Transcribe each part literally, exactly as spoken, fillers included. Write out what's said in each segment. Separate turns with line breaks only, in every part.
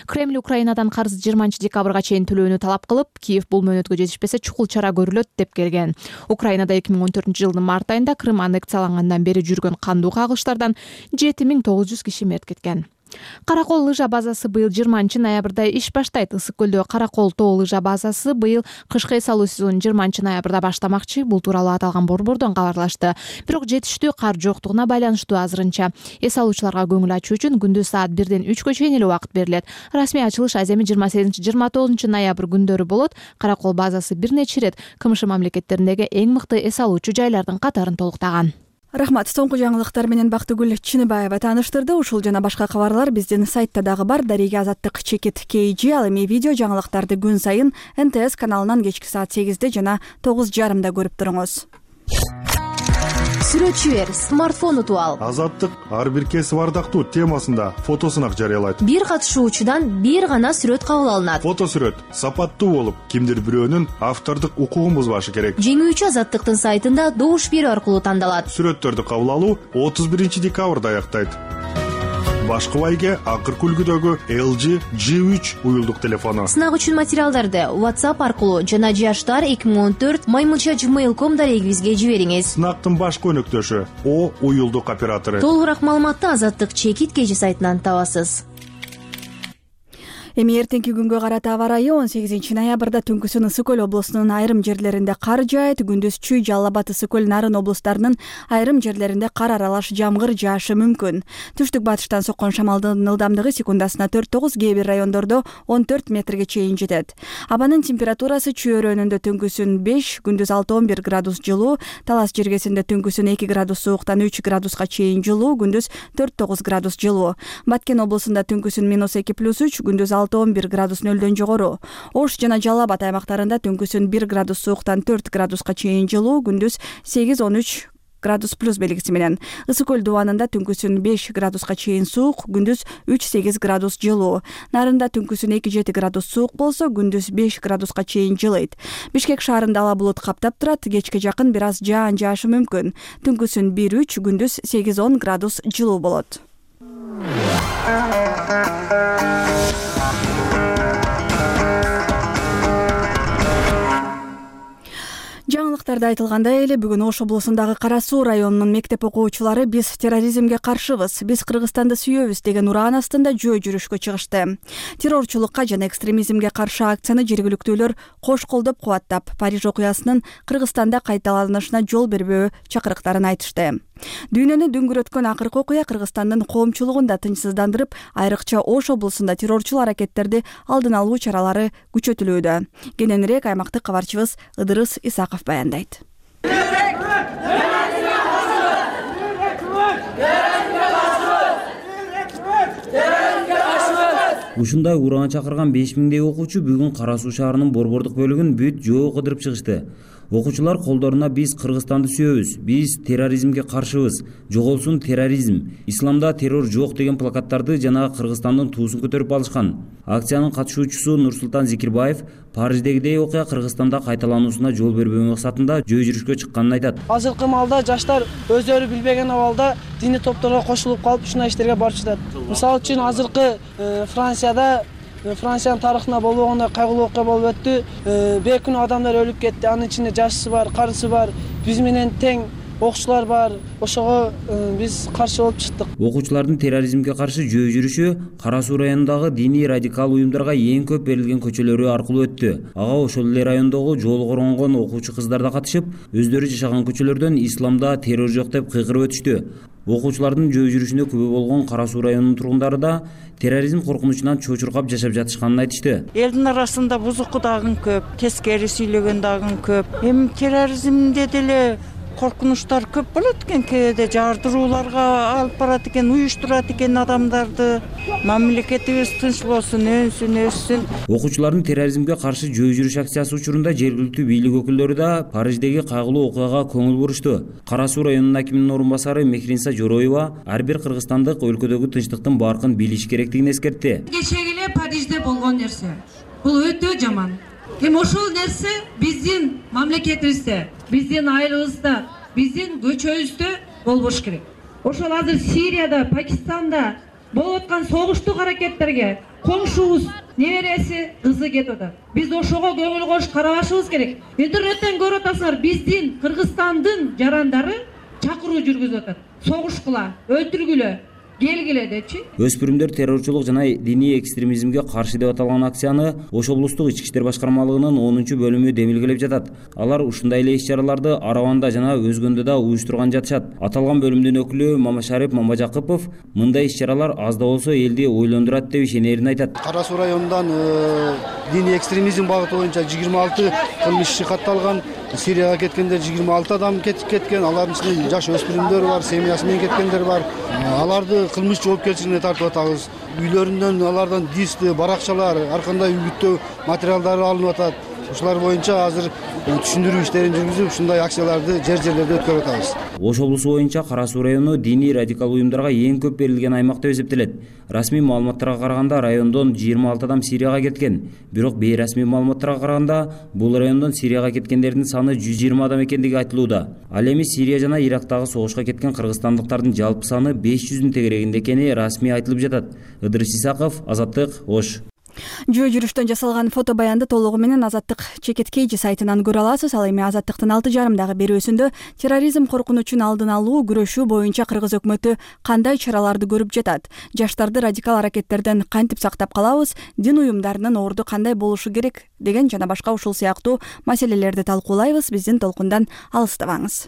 Кремль Украинадан карыз жыйырманчы декабрга чейин төлөөнү талап кылып, Киев бул мөөнөткө жетишпесе чукул чара көрүлөт деп келген. Украинада эки миң он төртүнчү жылдын март айында Крым аннексиялангандан бери жүргөн кандуу кагылыштардан жети миң тогуз жүз киши мерт кеткен. Каракол лыжа базасы быйыл жыйырманчы ноябрда иш баштайт. Ысык көлдө Каракол тоо лыжа базасы быйыл кышкы эс алуу сезонун жыйырманчы ноябрда баштамакчы. Бул тууралуу аталган борбордон кабарлашты. Бирок жетиштүү кар жоктугуна байланыштуу азырынча эс алуучуларга көңүл ачуу үчүн күндүз саат бирден үчкө чейин эле убакыт берилет. Расмий ачылыш аземи жыйырма сегизинчи жыйырма тогузунчу ноябрь күндөрү болот. Каракол базасы бир нече ирет КМШ мамлекеттериндеги эң мыкты эс алуучу жайлардын катарын толуктаган.
Рахмат. Соңку жаңылыктар менен Бактыгүл Чыныбаева тааныштырды. Ушул жана башка кабарлар биздин сайтта дагы бар. Дарига Азаттык чекит кей жи. Ал эми видео жаңылыктарды күн сайын эн тэ эс каналынан кечки саат сегизде жана тогуз жарымда көрүп туруңуз.
Сүрөтчүлөр смартфон утуп ал.
Азаттык ар бир кесип ардактуу темасында фотосунак жарыялайт.
Бир катышуучудан бир гана сүрөт кабыл алынат.
Фото сүрөт сапаттуу болуп, кимдир бирөөнүн автордук укугун бузбашы керек.
Жеңүүчү Азаттыктын сайтында добуш берүү аркылуу тандалат.
Сүрөттөрдү кабыл алуу отуз биринчи декабрда аяктайт. Башкы байге акыркы үлгүдөгү эл жи джи үч уюлдук телефону.
Сынак үчүн материалдарды WhatsApp аркылуу жана жаштар эки миң он төрт маймылча жимейл точка ком дарегибизге жибериңиз.
Сынактын башкы өнөктөшү О уюлдук оператору.
Толугураак маалыматты Азаттык чекит кей жи сайтынан табасыз.
Эми эртеңки күнгө карата аба ырайы он сегизинчи ноябрда түнкүсүн Ысык көл облусунун айрым жерлеринде кар жаайт, күндүз Чүй, Жалал Абад, Ысык көл, Нарын облустарынын айрым жерлеринде кар аралаш жамгыр жаашы мүмкүн. Түштүк батыштан соккон шамалдын ылдамдыгы секундасына төрт тогуз, кээ бир райондордо он төрт метрге чейин жетет. Абанын температурасы Чүй өрөөнүндө түнкүсүн беш, күндүз алты он бир градус жылуу, Талас жергесинде түнкүсүн эки градус сууктан үч градуска чейин жылуу, күндүз төрт тогуз градус жылуу. Баткен облусунда түнкүсүн минус эки плюс үч, күндүз алты он бир градус нөлдөн жогору. Ош жана Жалал Абад аймактарында түнкүсүн бир градус сууктан төрт градуска чейин жылуу, күндүз сегиз он үч градус плюс белгиси менен. Ысык көл дубанында түнкүсүн беш градуска чейин суук, күндүз үч сегиз градус жылуу. Нарында түнкүсүн эки жети градус суук болсо, күндүз беш градуска чейин жылыйт. Бишкек шаарында ала булут каптап турат, кечке жакын бир аз жаан жаашы мүмкүн. Түнкүсүн бир үч, күндүз сегиз он градус жылуу болот. Жаңылыктарда айтылгандай эле бүгүн Ош облусундагы Кара Суу районунун мектеп окуучулары биз терроризмге каршыбыз, биз Кыргызстанды сүйөбүз деген ураан астында жөө жүрүшкө чыгышты. Террорчулукка жана экстремизмге каршы акцияны жергиликтүүлөр кош колдоп кубаттап, Париж окуясынын Кыргызстанда кайталанышына жол бербөө чакырыктарын айтышты. Дүйнөнү дүңгүрөткөн акыркы окуя Кыргызстандын коомчулугун да тынчсыздандырып, айрыкча Ош облусунда террорчул аракеттерди алдын алуу чаралары күчөтүлүүдө. Кененирээк аймактык кабарчыбыз Ыдырыс Исаков баяндайт.
Ушундай ураан чакырган беш миңдей окуучу бүгүн Кара Суу шаарынын борбордук бөлүгүн бүт жөө кыдырып чыгышты. Окуучулар колдоруна биз Кыргызстанды сүйөбүз, биз терроризмге каршыбыз, жоголсун терроризм, исламда террор жок деген плакаттарды жана Кыргызстандын туусун көтөрүп алышкан. Акциянын катышуучусу Нурсултан Зикирбаев Париждегидей окуя Кыргызстанда кайталануусуна жол бербөө максатында жөө жүрүшкө чыкканын айтат.
Азыркы маалда жаштар өздөрү билбеген абалда диний топторго кошулуп калып ушундай иштерге барып жатат. Мисалы үчүн азыркы Францияда Франциянын тарыхында болбогондой кайгылуу окуя болуп өттү. Бейкүнөө адамдар өлүп кетти. Анын ичинде жашысы бар, карысы бар, биз менен тең окуучулар бар. Ошого биз каршы болуп чыктык.
Окуучулардын терроризмге каршы жөө жүрүшү Кара Суу районундагы диний радикал уюмдарга эң көп берилген көчөлөрү аркылуу өттү. Ага ошол эле райондогу жол коронгон окуучу кыздар да катышып, өздөрү жашаган көчөлөрдөн исламда террор жок деп кыйкырып өтүштү. Окуучулардын жөө жүрүшүнө күбө болгон Кара Суу районунун тургундары да терроризм коркунучунан чочуркап жашап жатышканын айтышты.
Элдин арасында бузуку дагы көп, тескери сүйлөгөн дагы көп. Эми терроризмде деле коркунучтар көп болот экен, кээде жардырууларга алып барат экен, уюштурат экен адамдарды. Мамлекетибиз тынч болсун, өнсүн, өссүн.
Окуучулардын терроризмге каршы жөө жүрүш акциясы учурунда жергиликтүү бийлик өкүлдөрү да Париждеги кайгылуу окуяга көңүл бурушту. Кара Суу районунун акиминин орун басары Мехринса Жороева ар бир кыргызстандык өлкөдөгү тынчтыктын баркын билиш керектигин эскертти.
Кечеги эле Парижде болгон нерсе. Бул өтө жаман. Эми ошол нерсе биздин мамлекетибизде, биздин айылыбызда, биздин көчөбүздө болбош керек. Ошол азыр Сирияда, Пакистанда болуп аткан согуштук аракеттерге коңшубуз небереси кызы кетип атат. Биз ошого көңүл коюп карабашыбыз керек. Интернеттен көрүп атасыңар, биздин Кыргызстандын жарандары чакыруу жүргүзүп атат. Согушкула, өлтүргүлө, келгиле депчи.
Өспүрүмдөр террорчулук жана диний экстремизмге каршы деп аталган акцияны Ош облустук ички иштер башкармалыгынын онунчу бөлүмү демилгелеп жатат. Алар ушундай эле иш-чараларды Арабанда жана өзгөндө да уюштурган жатышат. Аталган бөлүмдүн өкүлү Мамашарип Мамажакыпов мындай иш-чаралар аз да болсо элди ойлондурат деп ишенерин айтат.
Кара Суу районунан диний экстремизм багыты боюнча жыйырма алты кылмыш иши катталган. Сирияга кеткендер жыйырма алты адам кетип кеткен. Алардын ичинде жаш өспүрүмдөр бар, семьясы менен кеткендер бар. Аларды кылмыш жоопкерчилигине тартып атабыз. Үйлөрүндөн алардан дисти, баракчалар, ар кандай үгүттөө материалдары алынып атат. Ушулар боюнча азыр түшүндүрүү иштерин жүргүзүп, ушундай акцияларды жер-жерлерде өткөрүп атабыз.
Ош облусу боюнча Кара Суу району диний радикал уюмдарга эң көп берилген аймак деп эсептелет. Расмий маалыматтарга караганда райондон жыйырма алты адам Сирияга кеткен. Бирок бейрасмий маалыматтарга караганда бул райондон Сирияга кеткендердин саны жүз жыйырма адам экендиги айтылууда. Ал эми Сирия жана Ирактагы согушка кеткен кыргызстандыктардын жалпы саны беш жүздүн тегерегинде экени расмий айтылып жатат. Ыдырыс Исаков, Азаттык, Ош.
Жөө жүрүштөн жасалган фото баянды толугу менен Азаттык Чекет Кейжи сайтынан көрө аласыз. Ал эми Азаттыктын алты жарымдагы берүүсүндө терроризм коркунучун алдын алуу, күрөшүү боюнча Кыргыз өкмөтү кандай чараларды көрүп жатат, жаштарды радикал аракеттерден кантип сактап калабыз, дин уюмдарынын орду кандай болушу керек деген жана башка ушул сыяктуу маселелерди талкуулайбыз. Биздин толкундан алыстабаңыз.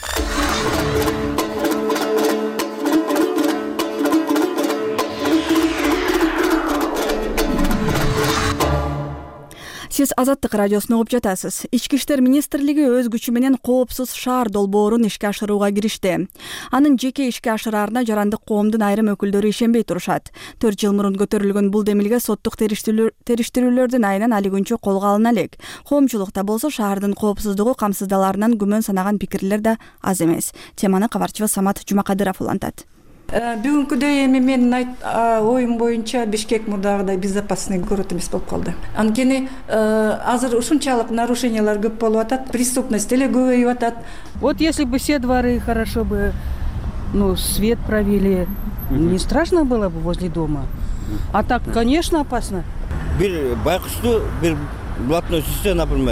Сиз Азаттык радиосун угуп жатасыз. Ички иштер министрлиги өз күчү менен коопсуз шаар долбоорун ишке ашырууга киришти. Анын жеке ишке ашыраарына жарандык коомдун айрым өкүлдөрү ишенбей турушат. төрт жыл мурун көтөрүлгөн бул демилге соттук териштирүүлөрдүн айынан али күнчө колго алына элек. Коомчулукта болсо шаардын коопсуздугу камсыздаларынан күмөн санаган пикирлер да аз эмес. Теманы кабарчыбыз Самат Жумакадыров улантат.
Бүгүнкүдөй эми менин оюм боюнча Бишкек мурдагыдай безопасный город эмес болуп калды. Анткени азыр ушунчалык нарушениялар көп болуп атат, преступность эле көбөйүп атат.
Вот если бы все дворы хорошо бы, ну, свет провели, не страшно было бы возле дома. А так, конечно, опасно.
Бир байкушту, бир блатной сүзсө, например,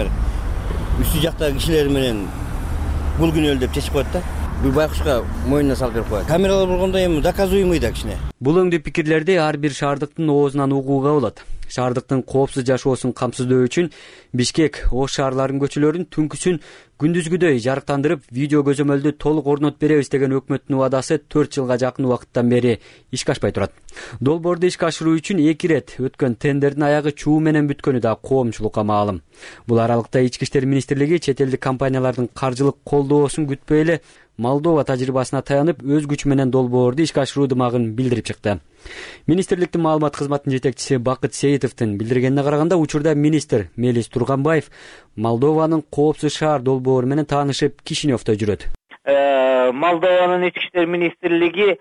үстү жактагы кишилер менен бул күнү өлдөп чечип коет да. Бул байкушка мойнуна салып берип коет. Камералар болгондо эми доказуемый да кичине.
Бул өңдүү пикирлерди ар бир шаардыктын оозунан угууга болот. Шаардыктын коопсуз жашоосун камсыздоо үчүн Бишкек, Ош шаарларынын көчөлөрүн түнкүсүн күндүзгүдөй жарыктандырып, видео көзөмөлдү толук орнотуп беребиз деген өкмөттүн убадасы төрт жылга жакын убакыттан бери ишке ашпай турат. Долбоорду ишке ашыруу үчүн эки ирет өткөн тендердин аягы чуу менен бүткөнү да коомчулукка маалым. Бул аралыкта Ички иштер министрлиги чет элдик компаниялардын каржылык колдоосун күтпөй эле Молдова тажрыйбасына таянып, өз күчү менен долбоорду ишке ашыруу дымагын билдирип чыкты. Министрликтин маалымат кызматынын жетекчиси Бакыт Сейитовдун билдиргенине караганда, учурда министр Мелис Турганбаев Молдованын коопсуз шаар долбоору менен таанышып, Кишиневдо жүрөт.
Молдованын ички иштер министрлиги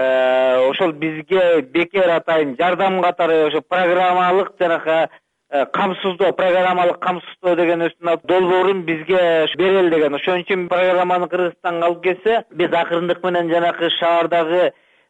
ошол бизге бекер атайын жардам катары ошо программалык жанагы камсыздоо, программалык камсыздоо деген өстүн долбоорун бизге берели деген. Ошон үчүн программаны Кыргызстанга алып келсе, биз акырындык менен жанагы шаардагы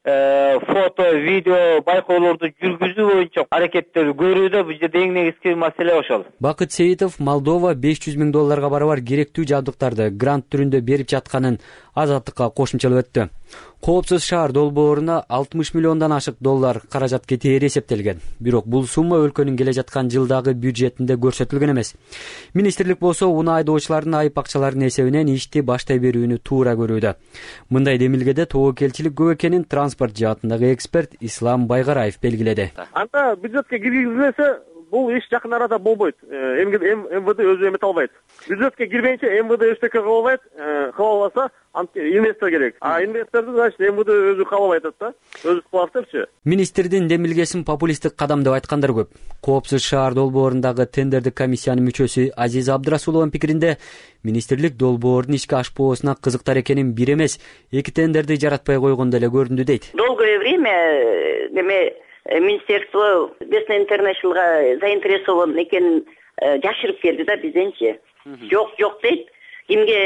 фото, видео байкоолорду жүргүзүү боюнча аракеттер көрүүдө. Бул жерде эң негизги маселе ошол.
Бакыт Сейитов Молдова беш жүз миң долларга барабар керектүү жабдыктарды грант түрүндө берип жатканын Азаттыкка кошумчалап өттү. Коопсуз шаар долбооруна алтымыш миллиондон ашык доллар каражат кетери эсептелген. Бирок бул сумма өлкөнүн келе жаткан жылдагы бюджетинде көрсөтүлгөн эмес. Министрлик болсо унаа айдоочулардын айып акчаларынын эсебинен ишти баштай берүүнү туура көрүүдө. Мындай демилгеде тобокелчилик көп экенин транспорт жаатындагы эксперт Ислам Байгараев белгиледи.
Анда бюджетке киргизилсе, бул иш жакын арада болбойт. МВД өзү эмете албайт. Бюджетке кирбейинче МВД эчтеке кыла албайт. Кыла албаса инвестор керек. А инвесторду значит МВД өзү кабыл айтат да. Өзү кылат депчи.
Министрдин демилгесин популисттик кадам деп айткандар көп. Коопсуз шаар долбоорундагы тендердик комиссиянын мүчөсү Азиза Абдрасулованын пикиринде, министрлик долбоордун ишке ашпоосуна кызыктар экенин бир эмес, эки тендерди жаратпай койгондо эле көрүндү дейт.
Долгое время деме Министерство Бесна Интернешнлга заинтересован экенин жашырып келди да бизденчи. Жок, жок дейт. Кимге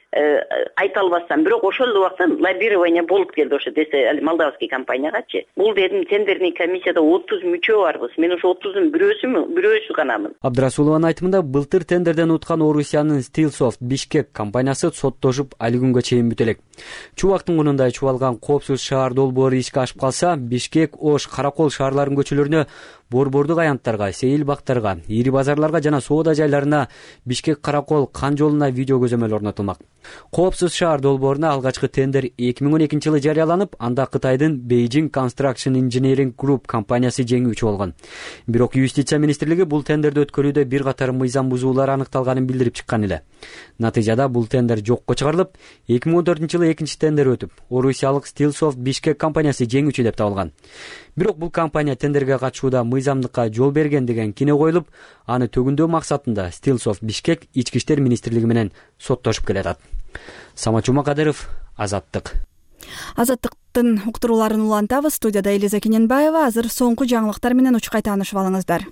айта албастан, бирок ошол убакта лоббирование болуп келди ошо десе молдавский компаниягачы. Бул дедим тендерный комиссияда отуз мүчө барбыз. Мен ошо отуздун бирөөсүмүн, бирөөсү ганамын.
Абдрасулованын айтымында былтыр тендерден уткан Орусиянын Stillsoft Бишкек компаниясы соттошуп али күнгө чейин бүтө элек. Чубактын кунундай чубалган коопсуз шаар долбоору ишке ашып калса, Бишкек, Ош, Каракол шаарларынын көчөлөрүнө, борбордук аянттарга, сейил бактарга, ири базарларга жана соода жайларына Бишкек Каракол кан жолуна видео көзөмөл орнотулмак. Коопсуз шаар долбооруна алгачкы тендер эки миң он экинчи жылы жарыяланып, анда Кытайдын Beijing Construction Engineering Group компаниясы жеңүүчү болгон. Бирок юстиция министрлиги бул тендерди өткөрүүдө бир катар мыйзам бузуулар аныкталганын билдирип чыккан эле. Натыйжада бул тендер жокко чыгарылып, эки миң он төртүнчү жылы экинчи тендер өтүп, Орусиялык Stillsoft Бишкек компаниясы жеңүүчү деп табылган. Бирок бул компания тендерге катышууда мыйзамдыкка жол берген деген кине коюлуп, аны төгүндөө максатында Stillsoft Бишкек Ички иштер министрлиги менен соттошуп келатат. Самат Жумакадыров, Азаттык.
Азаттыктын уктурууларын улантабыз. Студияда Элиза Кененбаева. Азыр соңку жаңылыктар менен учкай таанышып алыңыздар.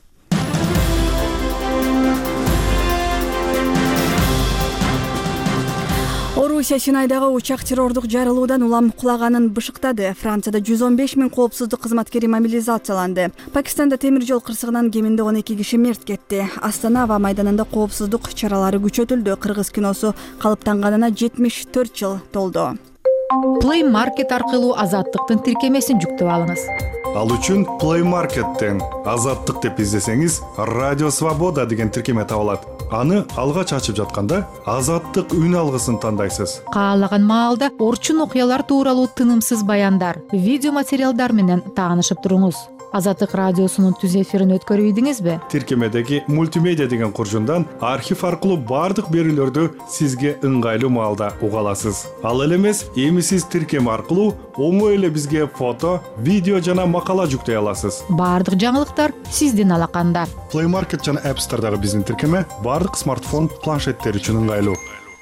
Орусия Синайдагы учак террордук жарылуудан улам кулаганын бышыктады. Францияда жүз он беш миң коопсуздук кызматкери мобилизацияланды. Пакистанда темир жол кырсыгынан кеминде он эки киши мерт кетти. Астана аба майданында коопсуздук чаралары күчөтүлдү. Кыргыз киносу калыптанганына жетимиш төрт жыл толду.
Play Market аркылуу Азаттыктын тиркемесин жүктөп алыңыз.
Ал үчүн Play Market'тен Азаттык деп издесеңиз, Радио Свобода деген тиркеме табылат. Аны алгач ачып жатканда Азаттык үн алгысын тандайсыз.
Каалаган маалда орчун окуялар тууралуу тынымсыз баяндар, видео материалдар менен таанышып туруңуз. Азаттык радиосунун түз эфирин өткөрүп ийдиңизби?
Тиркемедеги мультимедиа деген куржундан архив аркылуу бардык берүүлөрдү сизге ыңгайлуу маалда уга аласыз. Ал эле эмес, эми сиз тиркеме аркылуу оңой эле бизге фото, видео жана макала жүктөй аласыз.
Бардык жаңылыктар сиздин алаканда.
Play Market жана App Store'дагы биздин тиркеме бардык смартфон, планшеттер үчүн ыңгайлуу.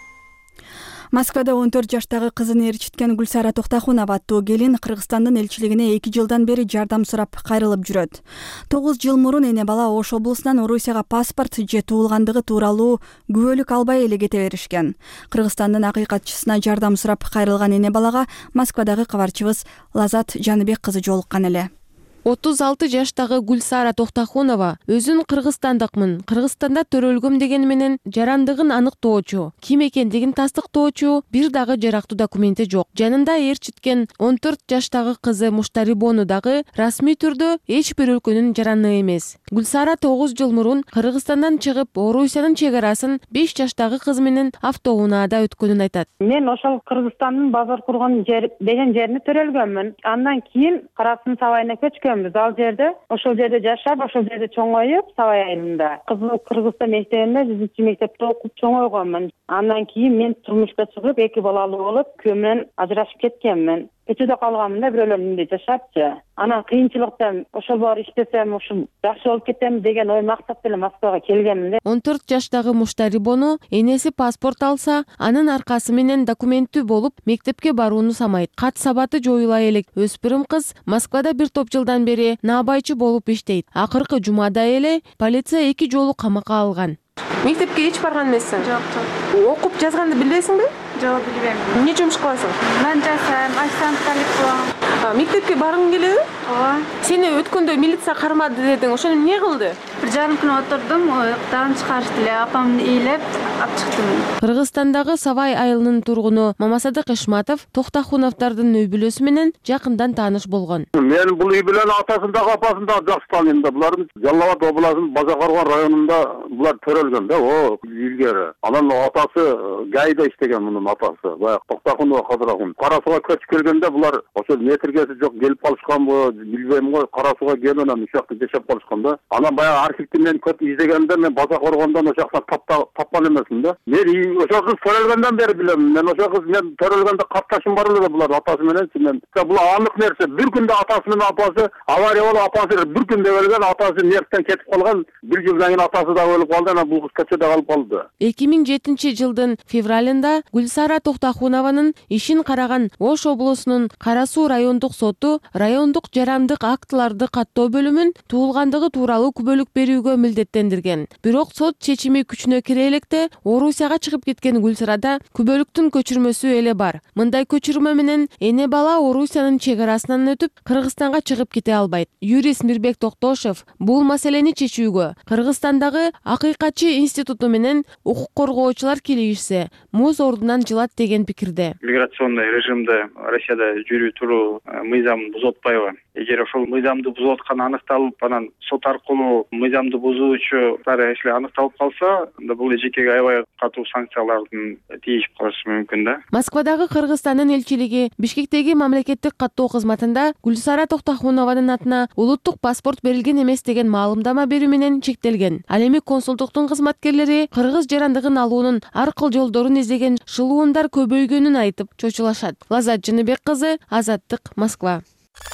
Москвада он төрт жаштагы кызын ээрчиткен Гүлсара Токтахунова аттуу келин Кыргызстандын элчилигине эки жылдан бери жардам сурап кайрылып жүрөт. тогуз жыл мурун эне бала Ош облусунан Орусияга паспорт же туулгандыгы тууралуу күбөлүк албай эле кете беришкен. Кыргызстандын акыйкатчысына жардам сурап кайрылган эне балага Москвадагы кабарчыбыз Лазат Жаныбек кызы жолуккан эле.
отуз алты жаштагы Гүлсара Токтахунова өзүн кыргызстандыкмын, Кыргызстанда төрөлгөм деген менен жарандыгын аныктоочу, ким экендигин тастыктоочу бир дагы жарактуу документи жок. Жанында ээрчиткен он төрт жаштагы кызы Муштарибону дагы расмий түрдө эч бир өлкөнүн жараны эмес. Гүлсара тогуз жыл мурун Кыргызстандан чыгып, Орусиянын чек арасын беш жаштагы кызы менен автоунаада өткөнүн айтат.
Мен ошол Кыргызстандын базар курган жер деген жерине төрөлгөнмүн. Андан кийин Карасун Сабайына көчкөн. Ал жерде, ошол жерде жашап, ошол жерде чоңоюп, Сабай айылында. Кызым Кыргызстан мектебинде жүзүнчү мектепте окуп чоңойгонмун. Андан кийин мен турмушка чыгып, эки балалуу болуп, күйөөм менен ажырашып кеткенмин. Көчөдө калганмын да, бирөөлөрдүн үйүндө жашапчы. Анан кыйынчылыктан ошол бар иштесем, ушул жакшы болуп кетем деген ой максат менен Москвага келгенмин.
он төрт жаштагы Муштарибону энеси паспорт алса, анын аркасы менен документтүү болуп, мектепке барууну самайт. Кат сабаты жоюла элек өспүрүм кыз Москвада бир топ жылдан бери наабайчы болуп иштейт. Акыркы жумада эле полиция эки жолу камакка алган.
Мектепке эч барган эмессиң? Жок, жок. Окуп жазганды билбейсиңби?
Жок, билбейм.
Эмне жумуш кыласың?
Мен жасайм, официанттык кылам.
Мектепке баргың келеби?
Ооба.
Сени өткөндө милиция кармады дедиң, ошону эмне кылды?
Бир жарым күн отурдум, уяктан чыгарышты эле, апамды ыйлап алып чыктым.
Кыргызстандагы Сабай айылынын тургуну Мамасадык Ишматов Токтахуновдордун үй бүлөсү менен жакындан тааныш болгон.
Мен бул үй бүлөнүн атасын дагы апасын дагы жакшы тааныйм да. Булардын Жалал Абад областынын Базакарган районунда булар төрөлгөн да, о, илгери. Анан атасы Гайда иштеген, мунун атасы. Баягы Токтахунова Кадырагун. Карасуга көчүп келгенде булар ошол метргеси жок келип калышканбы, билбейм го, Карасуга келип анан ушакта жашап калышкан да. Анан баягы архивти мен көп издегенде мен Базакаргандан ошакта тапкан эмесмин да. Мен ошол кыз төрөлгөндөн бери билем. Мен ошол кыз мен төрөлгөндө катташым бар эле булар атасы менен. Мен бул анык нерсе. Бир күндө атасы менен апасы авария болуп, апасы бир күндө өлгөн, атасы нервтен кетип калган. Бир жылдан кийин атасы да өлүп калды, анан бул кыз көчөдө калып калды.
эки миң жетинчи жылдын февралында Гүлсара Токтахунованын ишин караган Ош облусунун Кара Суу райондук соту райондук жарандык актыларды каттоо бөлүмүн туулгандыгы тууралуу күбөлүк берүүгө милдеттендирген. Бирок сот чечими күчүнө кире электе Орусияга чыгып кеткен Гүлсарада күбөлүктүн көчүрмөсү эле бар. Мындай көчүрмө менен эне бала Орусиянын чек арасынан өтүп Кыргызстанга чыгып кете албайт. Юрист Мирбек Токтошев бул маселени чечүүгө Кыргызстандагы Акыйкатчы институту менен укук коргоочулар келишсе, муз ордунан жылат деген пикирде.
Миграционный режимди Россияда жүрүү туруу мыйзамын бузуп атпайбы? Эгер ошол мыйзамды бузуп атканы аныкталып, анан сот аркылуу мыйзамды бузуучулар эшли аныкталып калса, анда бул эжекеге аябай катуу санкциялардын тийишип калышы мүмкүн да.
Москвадагы Кыргызстандын элчилиги Бишкектеги мамлекеттик каттоо кызматында Гүлсара Токтохунованын атына улуттук паспорт берилген эмес деген маалымдама берүү менен чектелген. Ал эми консулдуктун кызматкерлери кыргыз жарандыгын алуунун ар кыл жолдорун издеген шылуундар көбөйгөнүн айтып чочулашат. Лазат Жыныбек кызы, Азаттык, Москва.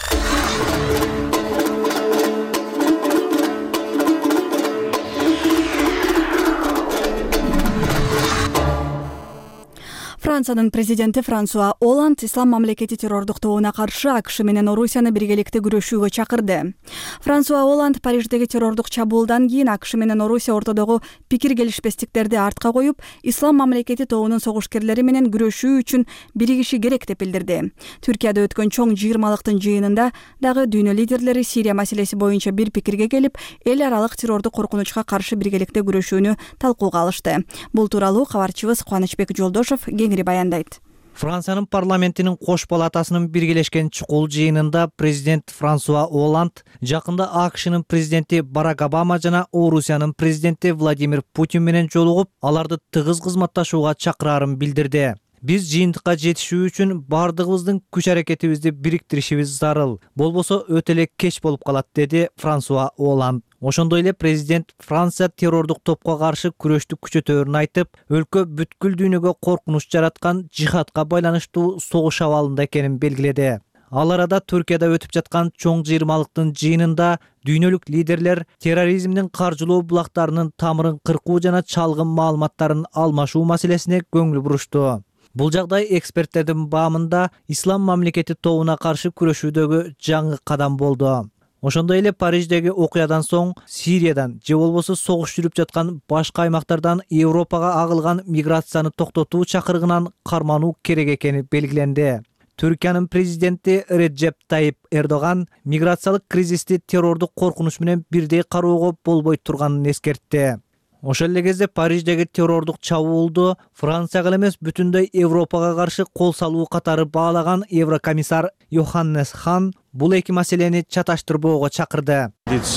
Франциянын президенти Франсуа Оланд ислам мамлекети террордук тобуна каршы АКШ менен Орусияны биргеликте күрөшүүгө чакырды. Франсуа Оланд Париждеги террордук чабуулдан кийин АКШ менен Орусия ортодогу пикир келишпестиктерди артка коюп, ислам мамлекети тобунун согушкерлери менен күрөшүү үчүн биригиши керек деп билдирди. Түркияда өткөн чоң жыйырмалыктын жыйынында дагы дүйнө лидерлери Сирия маселеси боюнча бир пикирге келип, эл аралык террордук коркунучка каршы биргеликте күрөшүүнү талкууга алышты. Бул тууралуу кабарчыбыз Кубанычбек Жолдошов баяндайт.
Франциянын парламентинин кош палатасынын биргелешкен чукул жыйынында президент Франсуа Оланд жакында АКШнын президенти Барак Обама жана Орусиянын президенти Владимир Путин менен жолугуп, аларды тыгыз кызматташууга чакырарын билдирди. Биз жыйынтыкка жетишүү үчүн бардыгыбыздын күч аракетибизди бириктиришибиз зарыл. Болбосо өтө эле кеч болуп калат, деди Франсуа Оланд. Ошондой эле президент Франция террордук топко каршы күрөштү күчөтөөрүн айтып, өлкө бүткүл дүйнөгө коркунуч жараткан жихадка байланыштуу согуш абалында экенин белгиледи. Ал арада Түркияда өтүп жаткан чоң жыйырмалыктын жыйынында дүйнөлүк лидерлер терроризмдин каржылоо булактарынын тамырын кыркуу жана чалгын маалыматтарын алмашуу маселесине көңүл бурушту. Бул жагдай эксперттердин баамында ислам мамлекети тобуна каршы күрөшүүдөгү жаңы кадам болду. Ошондой эле Париждеги окуядан соң Сириядан же болбосо согуш жүрүп жаткан башка аймактардан Европага агылган миграцияны токтотуу чакырыгынан кармануу керек экени белгиленди. Түркиянын президенти Реджеп Тайип Эрдоган миграциялык кризисти террордук коркунуч менен бирдей кароого болбой турганын эскертти. Ошол эле кезде Париждеги террордук чабуулду Францияга эмес бүтүндөй Европага каршы кол салуу катары баалаган Еврокомиссар Йоханнес Хан бул эки маселени чаташтырбоого чакырды.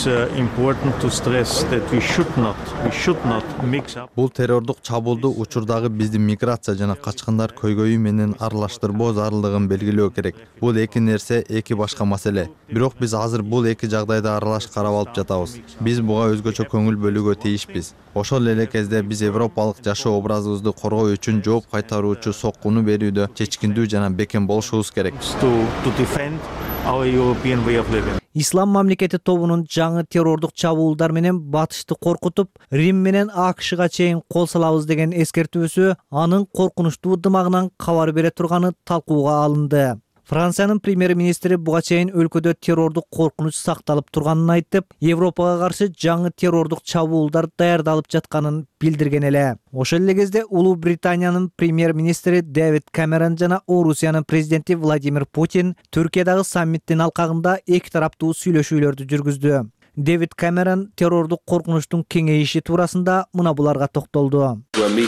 Бул террордук чабуулду учурдагы биздин миграция жана качкындар көйгөйү менен аралаштырбоо зарылдыгын белгилөө керек. Бул эки нерсе, эки башка маселе. Бирок биз азыр бул эки жагдайды аралаш карап алып жатабыз. Биз буга өзгөчө көңүл бөлүүгө тийишпиз. Ошол эле кезде биз европалык жашоо образыбызды коргоо үчүн жооп кайтаруучу соккуну берүүдө чечкиндүү жана бекем болушубуз керек.
Ислам мамлекети тобунун жаңы террордук чабуулдар менен батышты коркутуп, Рим менен АКШга чейин кол салабыз деген эскертүүсү анын коркунучтуу дымагынан кабар бере турганы талкууга алынды. Франциянын премьер-министри буга чейин өлкөдө террордук коркунуч сакталып турганын айтып, Европага каршы жаңы террордук чабуулдар даярдалып жатканын билдирген эле. Ошол эле кезде Улуу Британиянын премьер-министри Дэвид Камерон жана Орусиянын президенти Владимир Путин Түркиядагы саммиттин алкагында эки тараптуу сүйлөшүүлөрдү жүргүздү. Дэвид Камерон террордук коркунучтун кеңейиши туурасында мына буларга токтолду.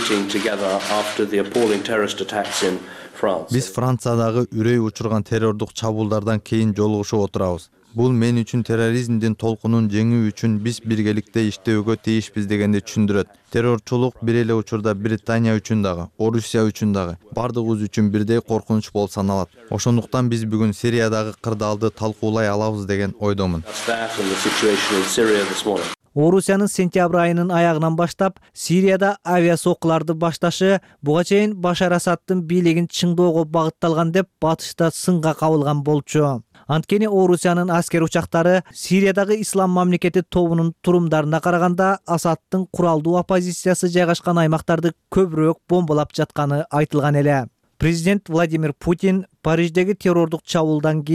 Биз Франциядагы үрөй учурган террордук чабуулдардан кийин жолугушуп отурабыз. Бул мен үчүн терроризмдин толкунун жеңүү үчүн биз биргеликте иштөөгө тийишпиз дегенди түшүндүрөт. Террорчулук бир эле учурда Британия үчүн дагы, Орусия үчүн дагы, бардыгыбыз үчүн бирдей коркунуч болуп саналат. Ошондуктан биз бүгүн Сириядагы кырдаалды талкуулай алабыз деген ойдомун.
Орусиянын сентябрь айынын аягынан баштап Сирияда авиасокуларды башташы буга чейин Башар Асадтын бийлигин чыңдоого багытталган деп батышта сынга кабылган болчу. Анткени Орусиянын аскер учактары Сириядагы ислам мамлекети тобунун турумдарына караганда Асадтын куралдуу оппозициясы жайгашкан аймактарды көбүрөөк бомбалап жатканы айтылган эле. Президент Владимир Путин Париждеги террордук чабуулдан кийин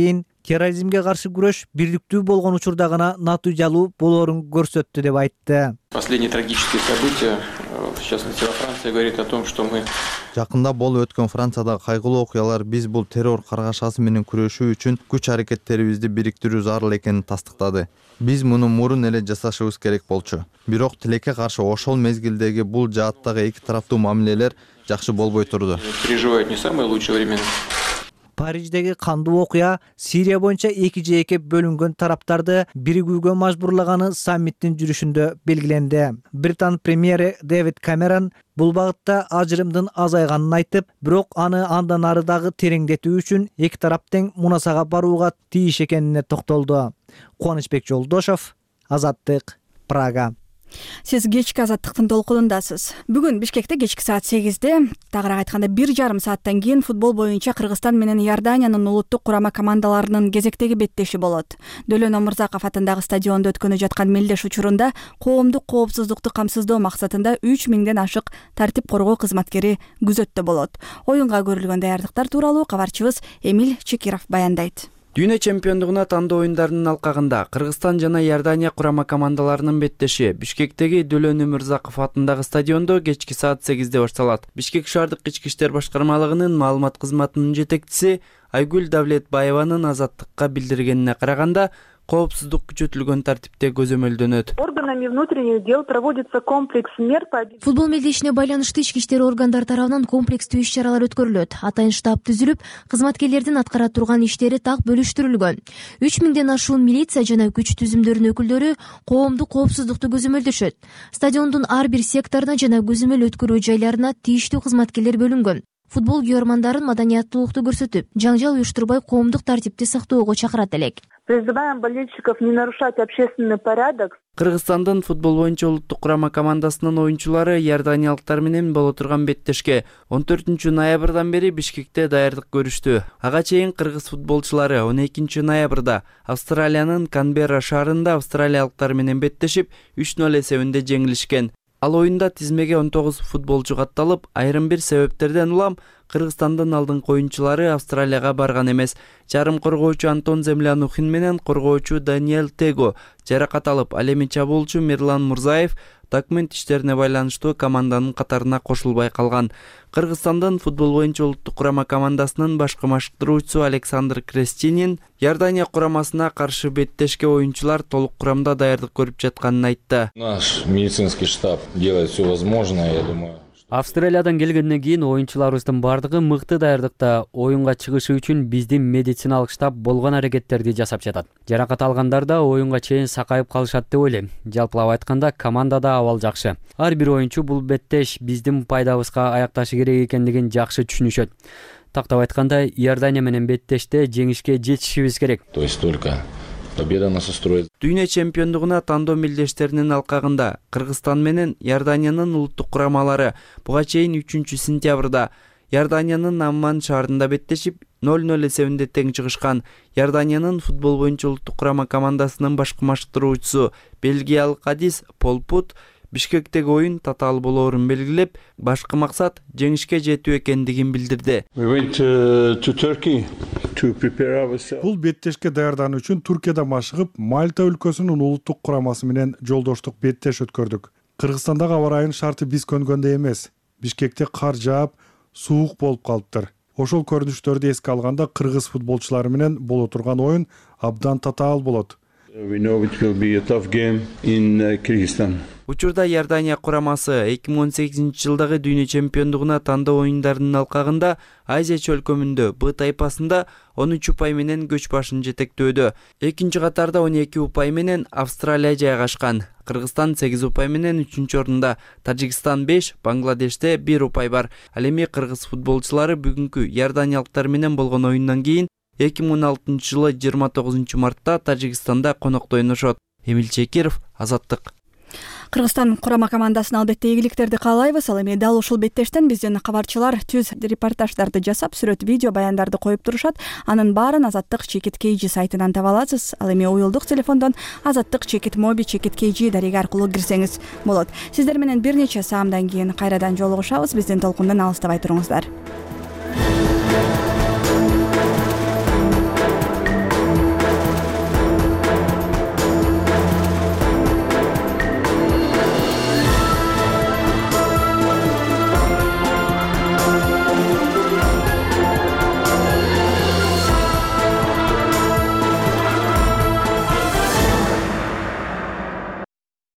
терроризмге каршы күрөш бирдиктүү болгон учурда гана натыйжалуу болоорун көрсөттү деп айтты.
Последние трагические события, в частности во Франции, говорит о том, что мы
Жакында болуп өткөн Франциядагы кайгылуу окуялар биз бул террор каргашасы менен күрөшүү үчүн күч аракеттерибизди бириктирүү зарыл экенин тастыктады. Биз муну мурун эле жасашыбыз керек болчу. Бирок тилекке каршы ошол мезгилдеги бул жааттагы эки тараптуу мамилелер жакшы болбой турду.
Переживают не самые лучшие времена.
Париждеги кандуу окуя Сирия боюнча эки жээкке бөлүнгөн тараптарды биригүүгө мажбурлаганы саммиттин жүрүшүндө белгиленди. Британ премьери Дэвид Камерон бул багытта ажырымдын азайганын айтып, бирок аны андан ары дагы тереңдетүү үчүн эки тарап тең мунасага барууга тийиш экенине токтолду. Кубанычбек Жолдошов, Азаттык, Прага.
Сиз кечки Азаттыктын толкунундасыз. Бүгүн Бишкекте кечки саат сегизде, тагыраак айтканда бир жарым сааттан кийин футбол боюнча Кыргызстан менен Иорданиянын улуттук курама командаларынын кезектеги беттеши болот. Дөлөн Омурзаков атындагы стадиондо өткөнү жаткан мелдеш учурунда коомдук коопсуздукту камсыздоо максатында үч миңден ашык тартип коргоо кызматкери күзөттө болот. Оюнга көрүлгөн даярдыктар тууралуу кабарчыбыз Эмиль Чекиров баяндайт.
Дүйнө чемпиондугуна тандоо оюндарынын алкагында Кыргызстан жана Иордания курама командаларынын беттеши Бишкектеги Дөлөн Өмүрзаков атындагы стадиондо кечки саат сегизде башталат. Бишкек шаардык ички иштер башкармалыгынын маалымат кызматынын жетекчиси Айгүл Давлетбаеванын Азаттыкка билдиргенине караганда, коопсуздук күчөтүлгөн тартипте көзөмөлдөнөт.
Органами внутренних дел проводится комплекс мер по
Футбол мелдешине байланыштуу ички иштер органдары тарабынан комплекстүү иш-чаралар өткөрүлөт. Атайын штаб түзүлүп, кызматкерлердин аткара турган иштери так бөлүштүрүлгөн. үч миңден ашуун милиция жана күч түзүмдөрүнүн өкүлдөрү коомдук коопсуздукту көзөмөлдөшөт. Стадиондун ар бир секторуна жана көзөмөл өткөрүү жайларына тийиштүү кызматкерлер бөлүнгөн. Футбол күйөрмандарын маданияттуулукту көрсөтүп, жаңжал уюштурбай коомдук тартипти сактоого чакырат элек.
Призываем болельщиков не нарушать общественный порядок.
Кыргызстандын футбол боюнча улуттук курама командасынын оюнчулары иорданиялыктар менен боло турган беттешке он төртүнчү ноябрдан бери Бишкекте даярдык көрүштү. Ага чейин кыргыз футболчулары он экинчи ноябрда Австралиянын Канберра шаарында австралиялыктар менен беттешип үч ноль эсебинде жеңилишкен. Ал оюнда тизмеге он тогуз футболчу катталып, айрым бир себептерден улам Кыргызстандын алдыңкы оюнчулары Австралияга барган эмес. Жарым коргоочу Антон Землянухин менен коргоочу Даниэль Tego жаракат алып, ал эми чабуулчу Мирлан Мурзаев документ иштерине байланыштуу команданын катарына кошулбай калган. Кыргызстандын футбол боюнча улуттук курама командасынын башкы машыктыруучусу Александр Крестинин Иордания курамасына каршы беттешке оюнчулар толук курамда даярдык көрүп жатканын айтты.
Наш медицинский штаб делает все возможное, я думаю.
Австралиядан келгенден кийин оюнчуларыбыздын бардыгы мыкты даярдыкта. Оюнга чыгышы үчүн биздин медициналык штаб болгон аракеттерди жасап жатат. Жаракат алгандар да оюнга чейин сакайып калышат деп ойлойм. Жалпылап айтканда, командада абал жакшы. Ар бир оюнчу бул беттеш биздин пайдабызга аякташы керек экендигин жакшы түшүнүшөт. Тактап айтканда, Иордания менен беттеште жеңишке жетишибиз керек.
То есть только победа нас устроит.
Дүйнө чемпиондугуна тандоо мелдештеринин алкагында Кыргызстан менен Иорданиянын улуттук курамалары буга чейин үчүнчү сентябрда Иорданиянын Амман шаарында беттешип ноль ноль эсебинде тең чыгышкан. Иорданиянын футбол боюнча улуттук курама командасынын башкы машыктыруучусу Бельгиялык Адис Полпут Бишкектеги оюн татаал болоорун белгилеп, башкы максат жеңишке жетүү экендигин билдирди.
Бул беттешке даярдануу үчүн Туркияда машыгып, Мальта өлкөсүнүн улуттук курамасы менен жолдоштук беттеш өткөрдүк. Кыргызстандагы аба ырайынын шарты биз көнгөндөй эмес. Бишкекте кар жаап, суук болуп калыптыр. Ошол көрүнүштөрдү эске алганда кыргыз футболчулары менен боло турган оюн абдан татаал болот.
We know it will be a tough game in Kyrgyzstan.
Учурда Иордания курамасы эки миң он сегизинчи жылдагы дүйнө чемпиондугуна тандоо оюндарынын алкагында Азия чөлкөмүндө Б тайпасында он үч упай менен көч башын жетектөөдө. Экинчи катарда он эки упай менен Австралия жайгашкан. Кыргызстан сегиз упай менен үчүнчү орунда, Тажикстан беш, Бангладеште бир упай бар. Ал эми кыргыз футболчулары бүгүнкү иорданиялыктар менен болгон оюндан кийин эки миң он алтынчы жылы жыйырма тогузунчу мартта Тажикстанда конокто ойношот. Эмиль Чекиров, Азаттык.
Кыргызстан курама командасына албетте ийгиликтерди каалайбыз. Ал эми дал ушул беттештен биздин кабарчылар түз репортаждарды жасап, сүрөт, видео баяндарды коюп турушат. Анын баарын Азаттык Чекит Кейжи сайтынан таба аласыз. Ал эми уюлдук телефондон Азаттык Чекит Моби Чекит Кейжи дареги аркылуу кирсеңиз болот. Сиздер менен бир нече саамдан кийин кайрадан жолугушабыз. Биздин толкундан алыстабай туруңуздар.